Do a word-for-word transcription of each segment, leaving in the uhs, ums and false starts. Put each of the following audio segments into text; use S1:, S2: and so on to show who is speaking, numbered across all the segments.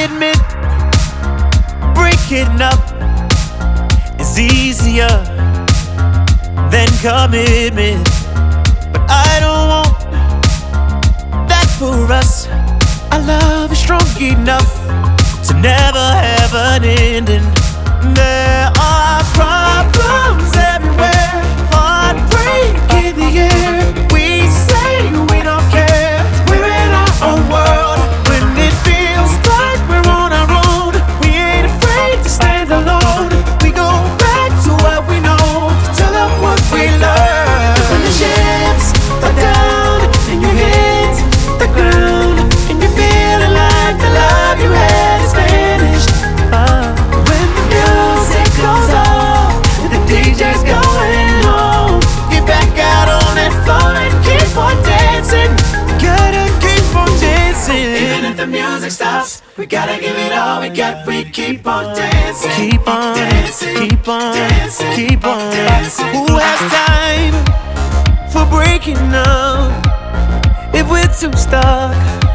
S1: admit breaking up is easier than commitment, but I don't want that for us. Our love is strong enough to never have an ending. There are problems everywhere, heartbreak in the air. We say we don't care, we're in our own world. When it feels like we're on our own, we ain't afraid to stand alone. We go back to what we know, tell them what we learned. When the ships are down and you hit the ground, and you're feeling like the love you had is vanished. uh, When the music goes off and the D J's going home, get back out on that floor and keep on dancing. Gotta keep on dancing. Even if the music stops, we gotta give it all we got. We keep on dancing. Keep on dancing. Keep on dancing. Keep on dancing. Who has time for breaking up if we're too stuck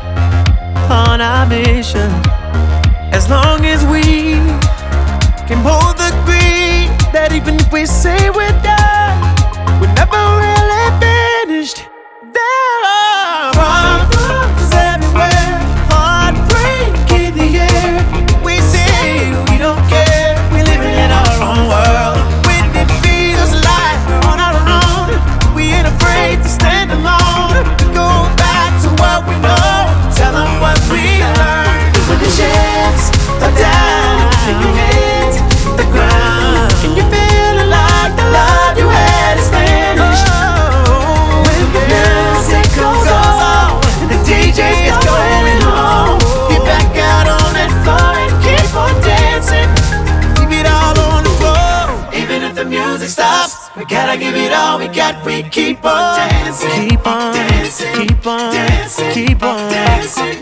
S1: on our mission? As long as we can both agree that even if we say we're done, we're never really finished. There are problems everywhere, heartbreak in the air. We say we don't care, we're living in our own world. When it feels like we're on our own, we ain't afraid to stand alone. To go back to what we know, tell them what we learned. When the ships are down and you hit the ground, and you're feeling like the love you had is vanished. When the music goes on and the D J's going home, get back out on that floor and keep on dancing. Keep it all on the floor. Even if the music stops, we gotta give it all we got. We keep on dancing. Keep on dancing. Keep on dancing. Keep on dancing.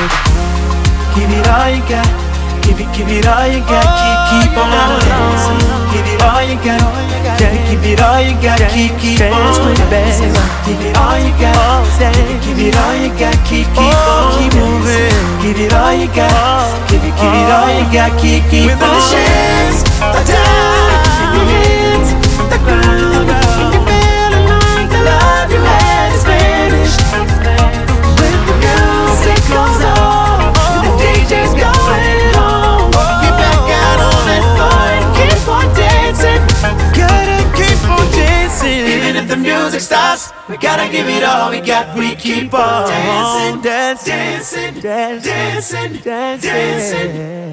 S1: Give it all you got. Give it, give it all you got. Keep, keep on dancing. Give it all you got. Yeah, give it all you got. Keep, keep on dancing. Give it all you got. Give it all you got. Keep, keep on, keep moving. Give it all you got. Give it, give it all you got. Keep, keep on. When the ships are down and you hit the ground, and you're feeling like the love you had is vanished. When the music goes on and the D J's going home, get back out on that floor and keep on dancing. Gotta keep on dancing. Even if the music stops, we gotta give it all we got. We keep on dancing, dancing, dancing, dancing, dancing.